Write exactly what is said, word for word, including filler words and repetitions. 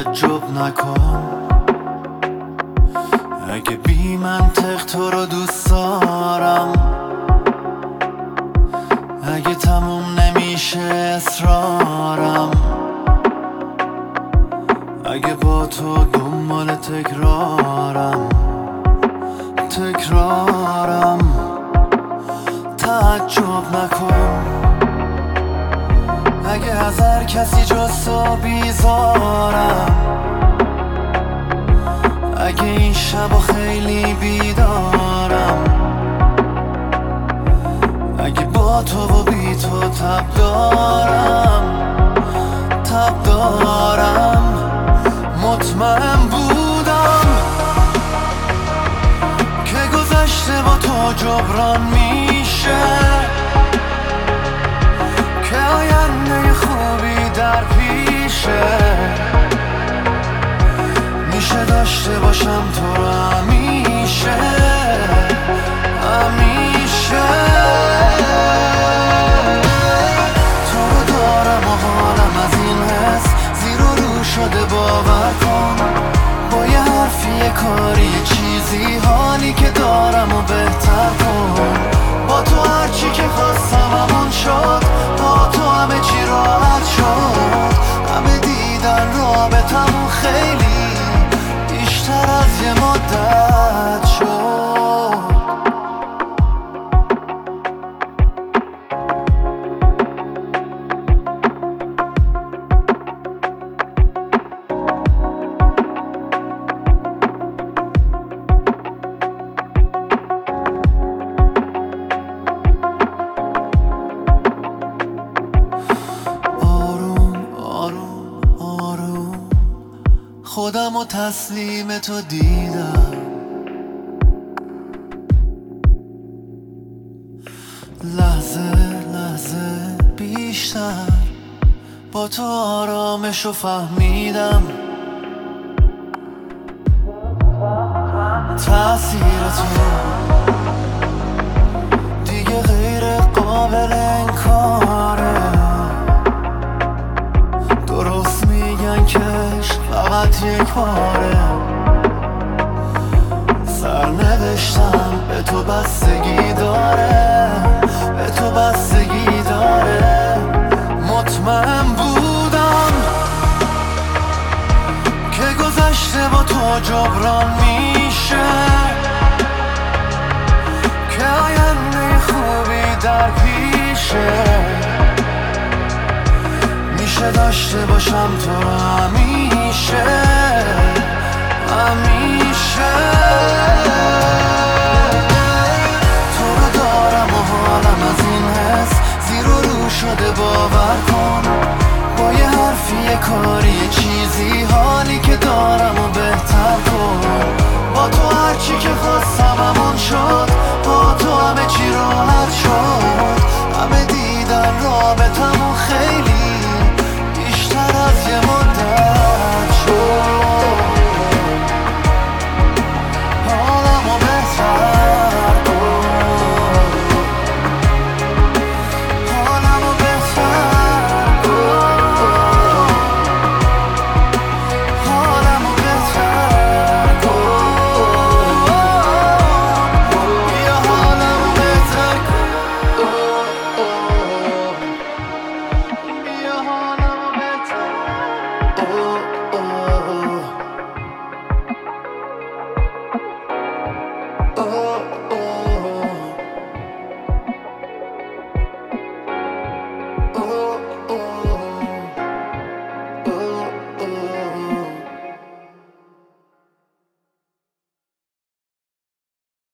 تعجب نکن اگه بی منطق تو رو دوست دارم، اگه تموم نمیشه اصرارم، اگه با تو دنبال تکرارم تکرارم تعجب نکن اگه از هر کسی جز تو بیزارم، اگه این شب خیلی بیدارم، اگه با تو و بی تو تب دارم تب دارم. مطمئن بودم که گذشته با تو جبران میشه، که آینده خوبی در پیشه، میشه داشته باشم تو رو همیشه همیشه. تو رو دارم و حالم از این حس زیر و رو شده، باور کن با یه حرفی یه کاری یه چیزی حالی که دارم و بهتر کن. با تو هرچی که خواستم همون شد، با تو همه چی راحت شد، همه دیدن رابطمون خیلی بیشتر از یه مدت شد. خودم و تسلیم تو دیدم، لحظه لحظه بیشتر با تو آرامشو فهمیدم. تأثیر تو دیگه غیر قابل انکاره، درست میگن که فقط یک باره، سرنوشتم به تو بستگی داره به تو بستگی داره. مطمئن بودم که گذشته با تو جبران میشه، که آینده خوبی در پیشه، میشه داشته باشم تو همیشه همیشه. تو رو دارم و حالم از این حس زیر و رو شده، باور کن با یه حرفی یه کاری یه چیزی حالی که دارم و بهتر کن. با تو هرچی که خواستم